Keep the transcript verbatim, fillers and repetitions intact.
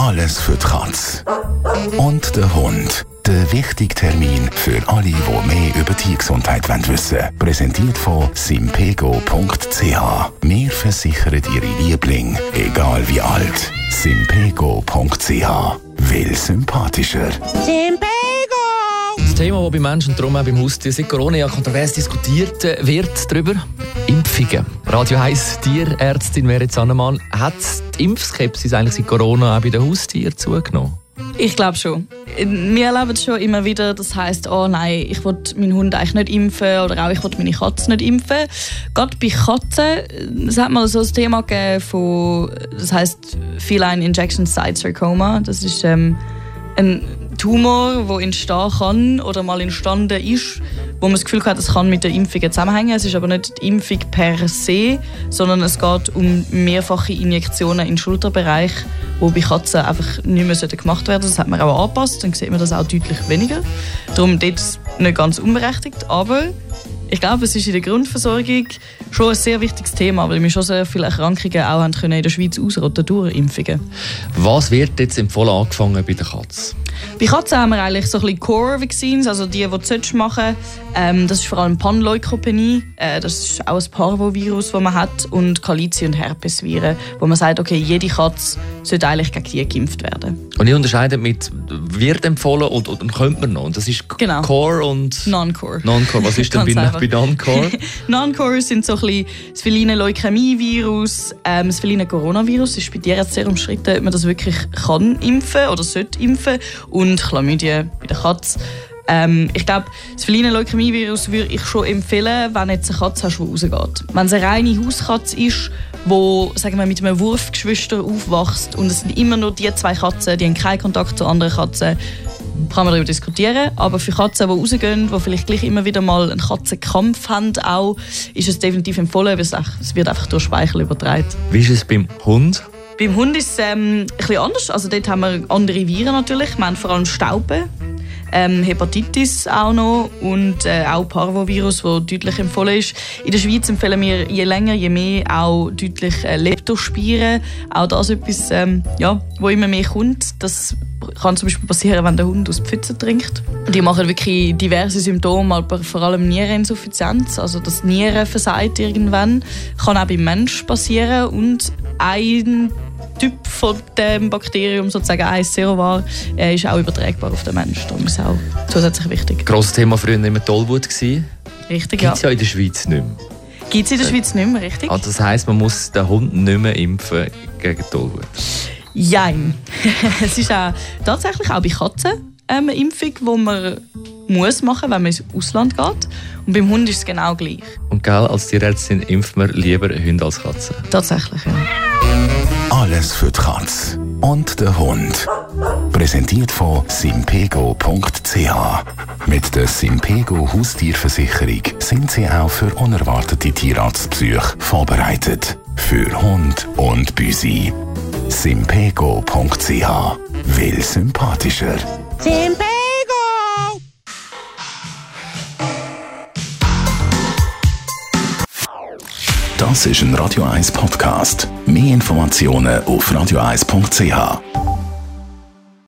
Alles für die Katze. Und der Hund. Der wichtige Termin für alle, die mehr über Tiergesundheit wissen wollen. Präsentiert von simpego punkt c h. Wir versichern Ihre Lieblinge, egal wie alt. simpego punkt c h. Will sympathischer. Simpego! Das Thema, das bei Menschen und darum auch beim Haustier seit Corona ja kontrovers diskutiert wird, darüber Impfungen. Radio eins Tierärztin Merit Zannemann, hat die Impfskepsis eigentlich seit Corona auch bei den Haustieren zugenommen? Ich glaube schon. Wir erleben es schon immer wieder, das heisst, oh nein, ich will meinen Hund eigentlich nicht impfen oder auch ich will meine Katze nicht impfen. Gerade bei Katzen, es hat mal so ein Thema gegeben von, das heisst Feline Injection Site Sarcoma. Das ist ähm, ein Tumor, der entstehen kann oder mal entstanden ist, wo man das Gefühl hat, es kann mit der Impfung zusammenhängen. Es ist aber nicht die Impfung per se, sondern es geht um mehrfache Injektionen in den Schulterbereich, die bei Katzen einfach nicht mehr gemacht werden. Das hat man auch angepasst, dann sieht man das auch deutlich weniger. Darum dort nicht ganz unberechtigt, aber ich glaube, es ist in der Grundversorgung schon ein sehr wichtiges Thema, weil wir schon sehr viele Erkrankungen auch haben können in der Schweiz ausrotten durch Impfungen. Was wird jetzt empfohlen, angefangen bei der Katze? Bei Katzen haben wir eigentlich so ein bisschen Core-Vaccines, also die, die du machen solltest. Ähm, das ist vor allem Panleukopenie, äh, das ist auch ein Parvovirus, das man hat, und Kalizie- und Herpesviren, wo man sagt, okay, jede Katze sollte eigentlich gegen die geimpft werden. Und ihr unterscheidet mit wird empfohlen und, und könnte man noch? Und das ist genau. Core und Non-Core. Non-Core. Was ist denn bei, bei Non-Core? Non-Core sind so ein bisschen das feline Leukämie-Virus, ähm, das feline Coronavirus. Das ist bei dir jetzt sehr umstritten, ob man das wirklich kann impfen oder sollte impfen. Und Chlamydien bei der Katze. Ähm, ich glaube, das feline Leukämie-Virus würde ich schon empfehlen, wenn jetzt eine Katze hast, die rausgeht. Wenn es eine reine Hauskatze ist, die, sagen wir, mit einem Wurfgeschwister aufwächst und es sind immer nur die zwei Katzen, die haben keinen Kontakt zu anderen Katzen, kann man darüber diskutieren. Aber für Katzen, die rausgehen, die vielleicht gleich immer wieder mal einen Katzenkampf haben, auch, ist es definitiv empfohlen, weil es wird einfach durch Speichel übertragen. Wie ist es beim Hund? Beim Hund ist es ähm, ein bisschen anders. Also dort haben wir andere Viren natürlich. Wir haben vor allem Stauben, ähm, Hepatitis auch noch und äh, auch Parvovirus, das deutlich empfohlen ist. In der Schweiz empfehlen wir je länger, je mehr auch deutlich äh, Leptospiren. Auch das ist etwas, ähm, ja, wo immer mehr kommt. Das kann zum Beispiel passieren, wenn der Hund aus Pfützen trinkt. Die machen wirklich diverse Symptome, aber vor allem Niereninsuffizienz, also das Nieren versagt irgendwann. Kann auch beim Menschen passieren und ein Typ von dem Bakterium, sozusagen eins Serovar, äh, ist auch übertragbar auf den Menschen. Darum ist es auch zusätzlich wichtig. Grosses Thema früher immer Tollwut gewesen. Richtig, ja. Gibt es ja in der Schweiz nicht mehr. Gibt es in der Schweiz nicht mehr, richtig? Also das heisst, man muss den Hund nicht mehr impfen gegen Tollwut? Jein. Es ist auch tatsächlich auch bei Katzen eine Impfung, die man muss machen, wenn man ins Ausland geht. Und beim Hund ist es genau gleich. Und gell, als Tierärztin impft man lieber Hunde als Katzen? Tatsächlich, ja. Alles für die Katze. Und der Hund. Präsentiert von simpego punkt c h. Mit der Simpego Haustierversicherung sind Sie auch für unerwartete Tierarztbesuche vorbereitet. Für Hund und Büsi. simpego punkt c h. Will sympathischer. Simpego! Das ist ein Radio eins Podcast. Mehr Informationen auf radio eins punkt c h.